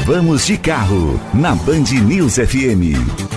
Vamos de Carro, na Band News FM.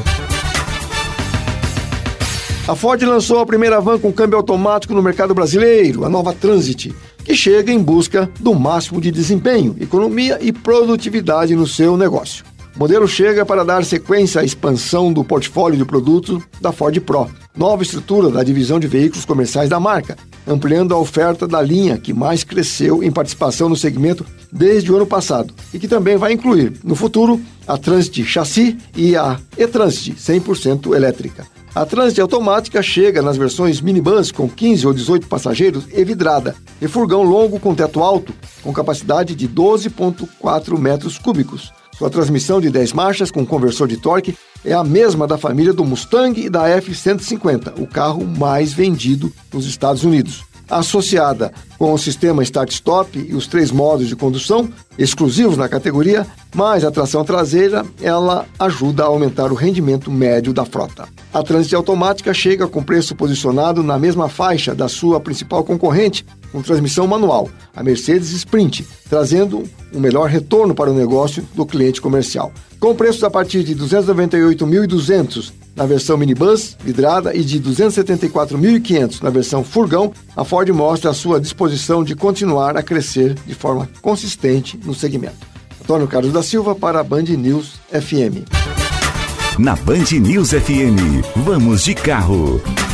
A Ford lançou a primeira van com câmbio automático no mercado brasileiro, a nova Transit, que chega em busca do máximo de desempenho, economia e produtividade no seu negócio. O modelo chega para dar sequência à expansão do portfólio de produtos da Ford Pro, nova estrutura da divisão de veículos comerciais da marca, ampliando a oferta da linha que mais cresceu em participação no segmento desde o ano passado e que também vai incluir, no futuro, a Transit Chassi e a e-Transit 100% elétrica. A Transit automática chega nas versões minibus com 15 ou 18 passageiros e vidrada, e furgão longo com teto alto, com capacidade de 12,4 metros cúbicos. Sua transmissão de 10 marchas com conversor de torque é a mesma da família do Mustang e da F-150, o carro mais vendido nos Estados Unidos. Associada com o sistema Start-Stop e os 3 modos de condução, exclusivos na categoria, mais a tração traseira, ela ajuda a aumentar o rendimento médio da frota. A Transit automática chega com preço posicionado na mesma faixa da sua principal concorrente, com transmissão manual, a Mercedes Sprint, trazendo um melhor retorno para o negócio do cliente comercial. Com preços a partir de R$ 298.200 na versão minibus, vidrada, e de R$ 274.500 na versão furgão, a Ford mostra a sua disposição de continuar a crescer de forma consistente no segmento. Antônio Carlos da Silva para a Band News FM. Na Band News FM, vamos de carro.